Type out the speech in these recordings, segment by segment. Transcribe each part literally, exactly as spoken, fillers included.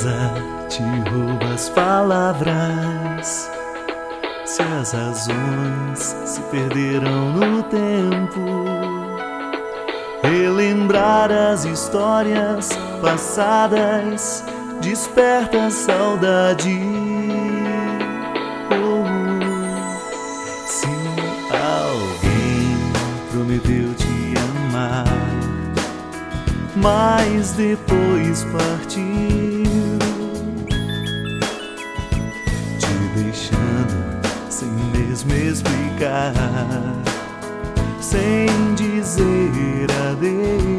tristeza te rouba as palavras, se as razões se perderam no tempo, relembrar as histórias passadas desperta a saudade. Oh, se alguém prometeu te amar, mas depois partiu, te deixando sem mesmo explicar, sem dizer adeus.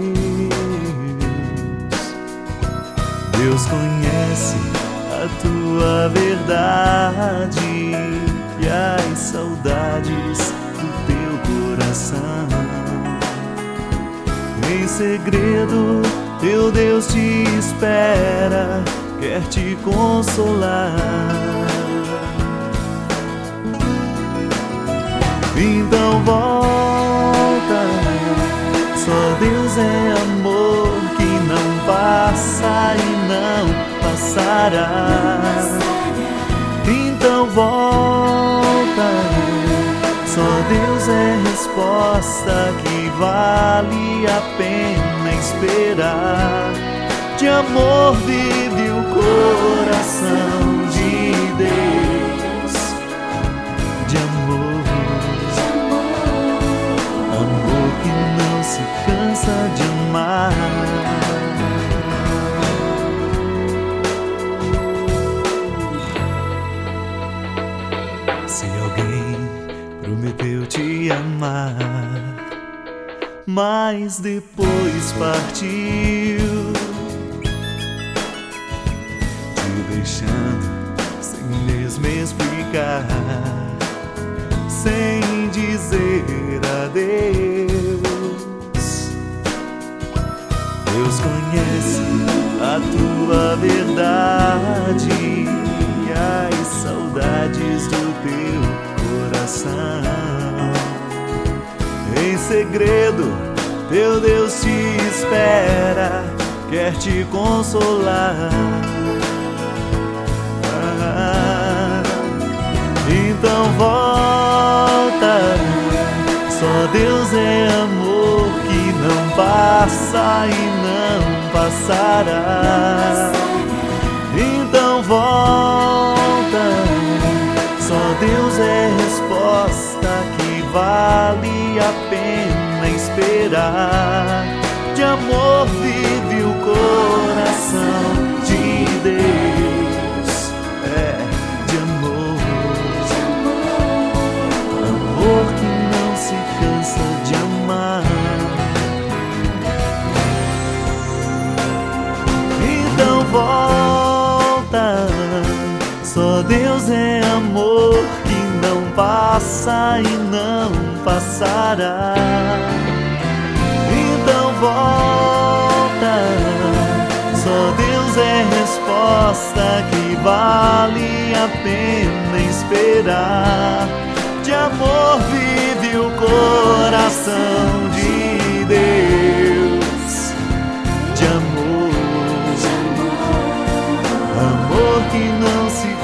Deus conhece a tua verdade e as saudades do teu coração. Em segredo, teu Deus te espera, quer te consolar. Então volta, só Deus é amor que não passa e não passará. Então volta, só Deus é resposta que vale a pena esperar. De amor vive o coração de Deus, de amor, amor que não se cansa de amar. Se alguém prometeu te amar, mas depois partiu, te deixando sem mesmo explicar, sem dizer adeus. Deus conhece a tua verdade e as saudades do teu coração. Em segredo, teu Deus te espera, quer te consolar. Ah, então volta, só Deus é amor que não passa e não passará. Então volta, só Deus é resposta que vale a pena esperar. De amor vive o coração de Deus, é, de amor, amor que não se cansa de amar. Então volta, só Deus é amor que não passa e não passará. Então volta, só Deus é resposta que vale a pena esperar. De amor vive o coração de Deus, de amor, amor que não se